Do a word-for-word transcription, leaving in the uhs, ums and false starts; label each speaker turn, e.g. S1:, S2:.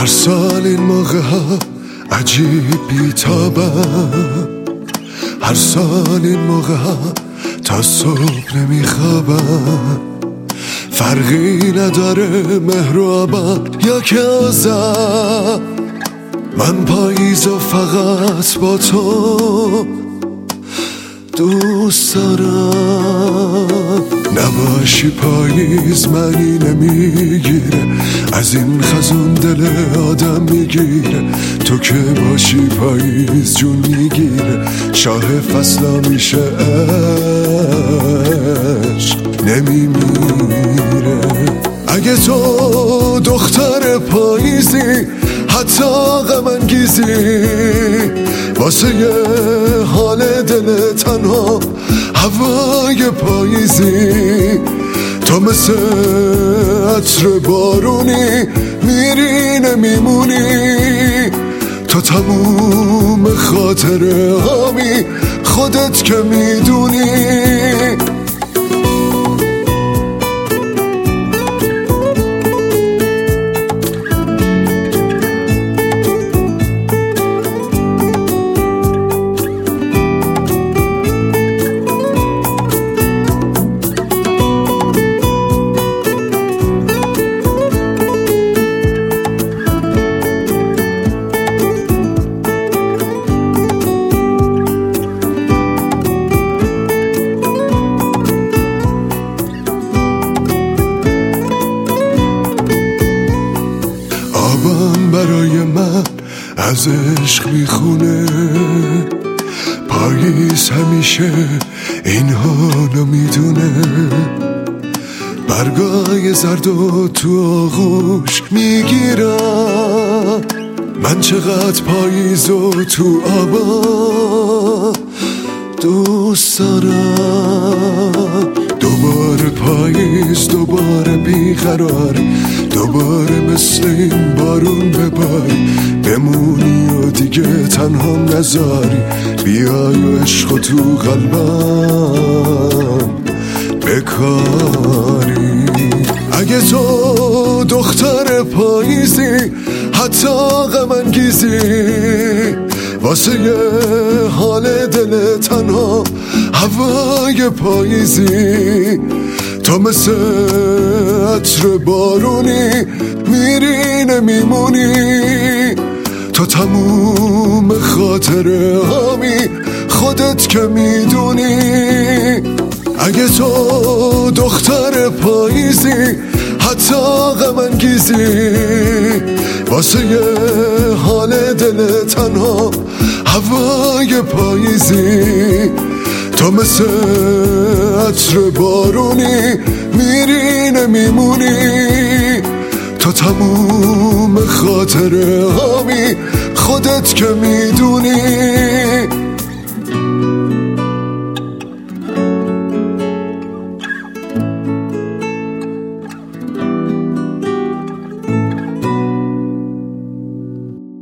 S1: هر سال این موقع ها عجیب بیتابم، هر سال این موقع ها تا صبح نمیخوابم. فرقی نداره مهر و آبان یا که آذر، من پاییز و فقط با تو دوست دارم. نباشی پاییز معنی نمیگیره، از این خزون دل آدم میگیره. تو که باشی پاییز جون میگیره، شاه فصلا میشه عشق نمیمیره. اگه تو دختر پاییزی حتی غم انگیزی، واسه یه حال دل تنها هوای پاییزی، تو مثل عطر بارونی میری نمیمونی. تو تموم خاطره هامی خودت که میدونی. آبم برای من از عشق میخونه، پاییز همیشه این حالو میدونه. برگای زرد و تو آغوش میگیرم، من چقدر پاییز و تو آبا دوست دارم. دوباره پاییز، دوباره بیقراری، دوباره مثل این بارون بباری، بمونی و دیگه تنها نذاری. بیای و عشق تو قلبم بکاری. اگه تو دختر پاییزی حتی غم انگیزی، واسه یه حال دل تنها هوای پاییزی، تو مثل عطر بارونی میری نمیمونی. تو تموم خاطره هامی خودت که میدونی. اگه تو دختر پاییزی حتی غم انگیزی، واسه یه حال دل تنها هوای پاییزی، تو مثل عطر بارونی میری نمیمونی. تو تموم خاطره هامی خودت که میدونی.